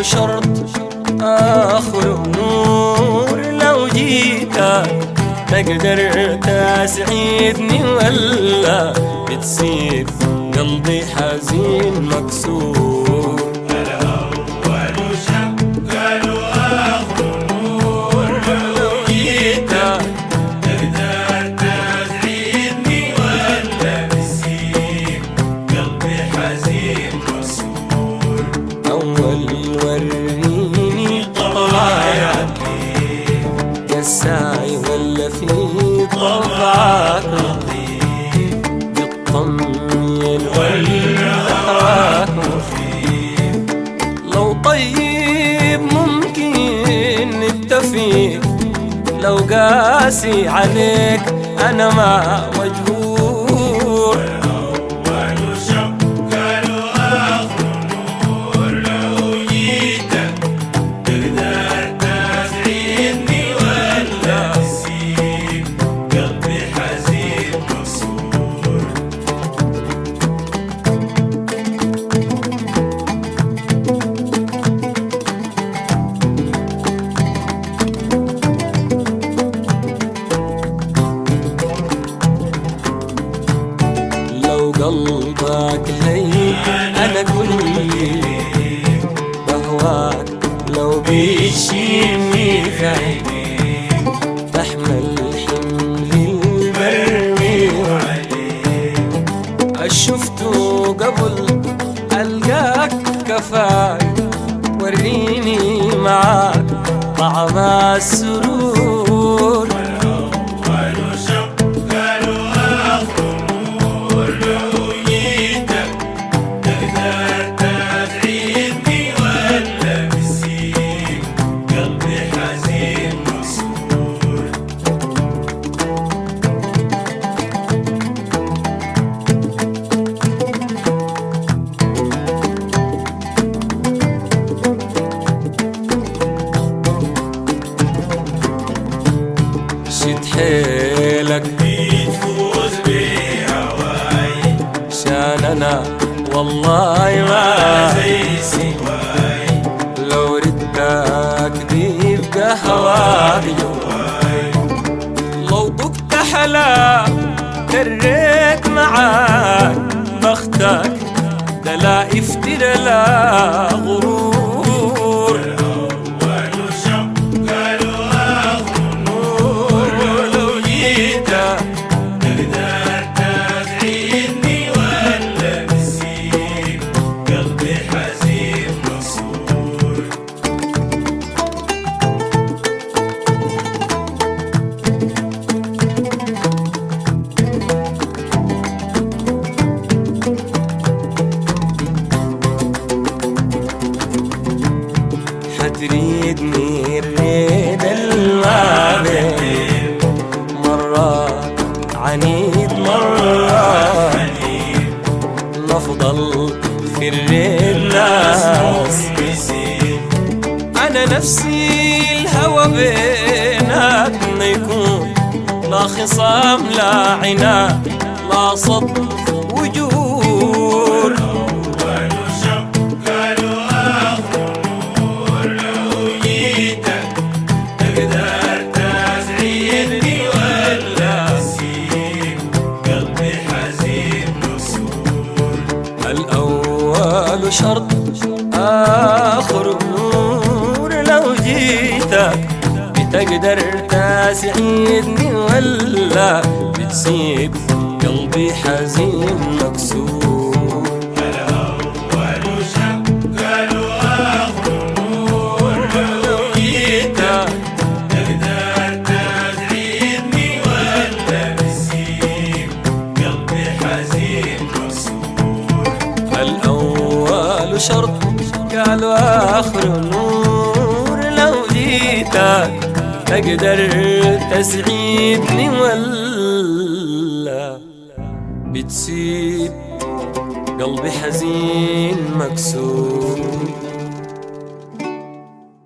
الأول شرط آخر نور، لو جيتك تقدر تسعدني ولا بتسيب قلبي حزين مكسور؟ الأول شق وآخر نور، لو جيتك تقدر تسعدني ولا بتسيب قلبي حزين مكسور. أول وريني طبعك قساي ولا في طبعك لطيف بتطمن ولا مخيف؟ لو طيب ممكن نتفق، لو قاسي عليك أنا ما مجبور. الأول شق وآخر نور، لو جيتك تقدر تسعدني ولا تسيب قلبي حزين مكسور. لو قلبك لي أنا كلي بهواك، لو بيشيني في عينيك بحمل حمل البرمي عليك. شفته قبل ألقاك كفاك، وريني معاك طعم السرور. الأول شق وآخر نور، لو جيتك تقدر تسعدني ولا بتسيب قلبي حزين مكسور. شد حيلك بتفوز بهواي، شان أنا والله ما زي سواي، لو ردك بيبقى هواك جواي. لو ضقت حلا كريت معاك بختك، ده لا افترى لا غرور. الأول شق وآخر نور، لو جيتك تقدر تسعدني ولا بتسيب قلبي حزين مكسور. حتريدني الريد المعبد مرات عنيد مرات نفضل في الريد ناس. أنا نفسي الهوى بيناتنا يكون لا خصام لا عناد لا صد وجور. الأول شق وآخر نور، لو جيتك تقدر تسعدني ولا تسيب قلبي حزين مكسور. الأول شرط آخر نور، لو جيتك بتقدر تسعدني ولا بتسيب قلبي حزين مكسور. الأول شق وآخر نور، لو جيتك تقدر تسعدني ولا بتسيب قلبي حزين مكسور. الأول شرط قالوا آخر نور، لو جيتك تقدر تسعدني ولا بتسيب قلبي حزين مكسور.